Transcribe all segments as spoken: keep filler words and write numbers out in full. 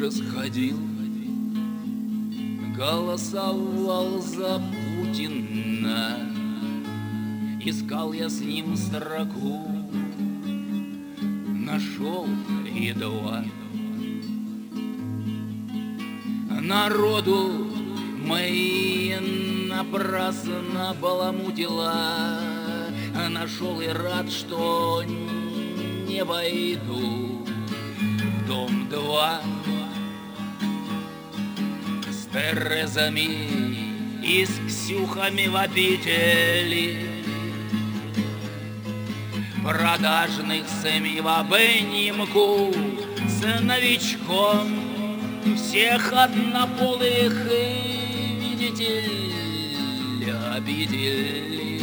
уже сходил, голосовал за Путина. Искал я с ним строку, нашел едва. Народу мои напрасно баламутила. Нашел и рад, что не войду в дом два. С Терезами и с Ксюхами в обители, продажных семи в обнимку, с новичком всех однополых, видите ли, обидели,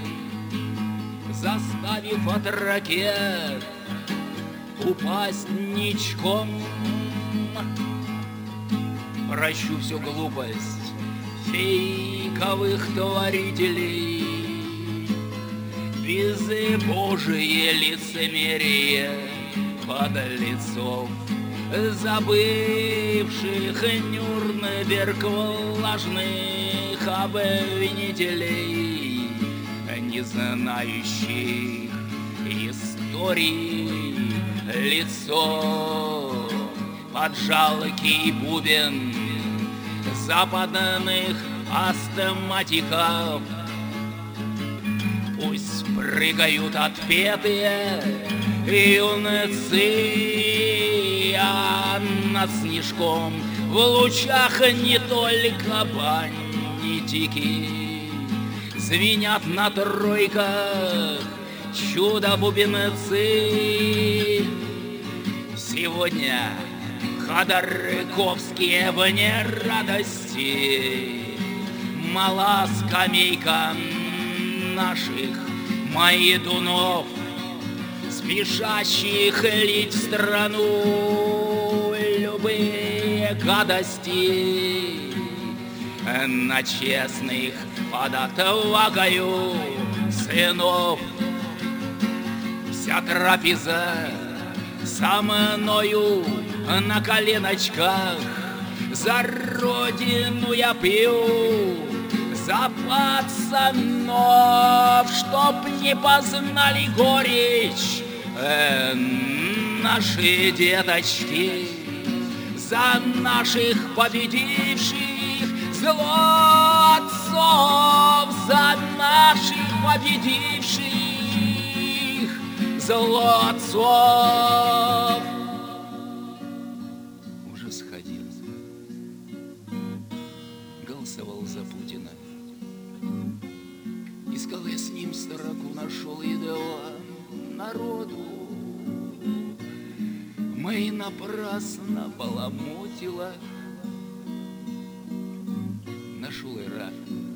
заставив от ракет упасть ничком. Прощу всю глупость фейковых творителей, безбожие лицемерие подлецов, забывших Нюрнберг влажных обвинителей, не знающих истории лицо под жалкий бубен западных астматиков. Пусть прыгают отпетые юнцы, а над снежком в лучах не только бандитики. Звенят на тройках чудо-бубенцы. Сегодня ходорковские вне радости, мала скамейка наших майдунов, спешащих лить в страну любые гадости. На честных под отвагою сынов вся трапеза со мною на коленочках. За родину я пью, за пацанов, чтоб не познали горечь э, наши деточки, за наших победивших зло отцов, за наших победивших зло отцов. Уже сходил, голосовал за Путина. Искал я с ним строку, нашел едва. Народу мы напрасно баламутила. Нашел и рад,